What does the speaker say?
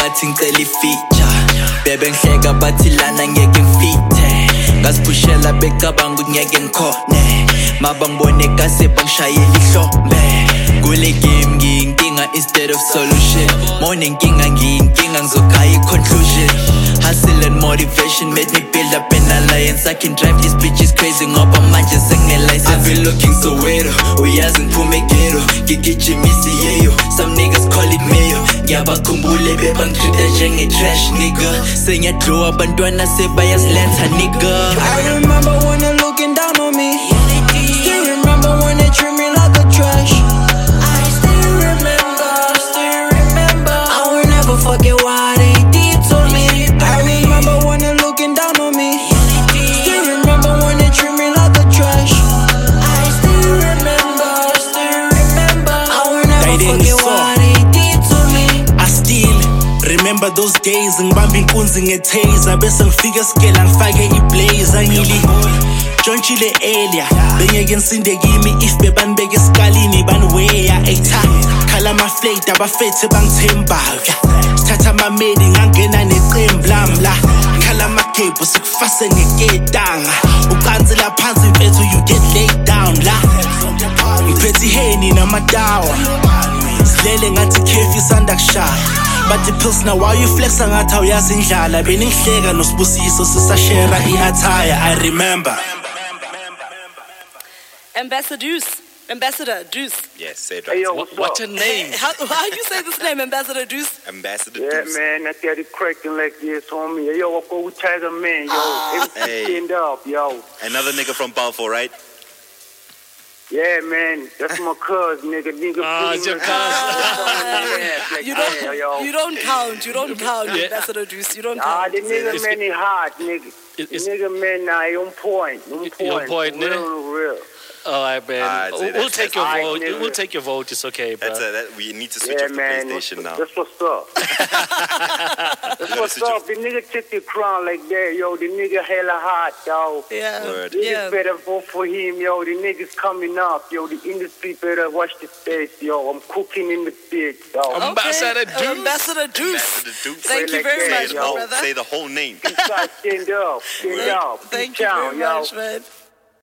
bathi ngicela ifeature bebe ngihleka bathi lana ngeke ngifithe ngasiphushela becabanga ngeke ngikhone mabangibone kase bangishayela ihlombe kule game ngiyinkinga instead of solution morning nkinga ngiyinkinga ngizokhaya i-conclusion hustle and motivation made me build up an alliance I can drive these bitches crazy ngoba manje sengine-license I've been looking so weird uyazi ngiphume ghetto ngigijimisi yeyo some niggas call it mayo ngiyabakhumbule bebangitreata njenge-trash nigga sengiyadlow abantwana sebayasilentha nigga I remember when they're looking down on me Still remember when they treat me like a trash I still remember I will never forget what they did to me I remember when they're looking down on me Still remember when they treat me like a trash I still remember I will never forget what they did to me I still remember those days ngibamba inkunzi ngetaser bese ngifika esigela ngifake iblazer ngili Jontshile earlier bengeke nsinde kimi if bebanibeka esikalini baniweya etha khala amaflate abafethe bangithembayo sithatha amamedi ngangena neqembu lami la khala amagebhu sikufase ngeketanga ukansela phansi mfethu you get laid down la ngiphethe iheni namatawa silele ngathi kefi isanda kushaya but the pills now while you flex ngathi awuyazi indlala beningihleka nosibusiso sisashare i-attire I remember Ambassador Deuce. Yes, say it right. Hey, yo, what a name. How you say this name, Ambassador Deuce? Ambassador Yeah, Deuce. man, I got it cracking like this, homie. Hey, yo, I go with Tiger Man, yo. Hey. Stand up, yo. Another nigga from Balfour, right? Yeah, man, that's my cuz, nigga. It's your You don't count, yeah. Ambassador Deuce. You don't Nah, count. the nigga man is hot, nigga. The nigga man, nah, he on point. On point, real. All right, man. We'll take your vote. nigga. We'll take your vote. It's okay, bro. We need to switch off the PlayStation now. That's what's up. That's what's up. The nigga took the crown like that, yo. The nigga hella hot, yo. Yeah. Word. Niggas better vote for him, yo. The niggas coming up, yo. The industry better watch the space, yo. I'm cooking in the pit, yo. Ambassador Deuce. Ambassador Deuce. Ambassador Deuce. Thank you very much, Say the whole- brother. Say the whole name. Stand up. Stand up. Thank Peace you out, very much, man.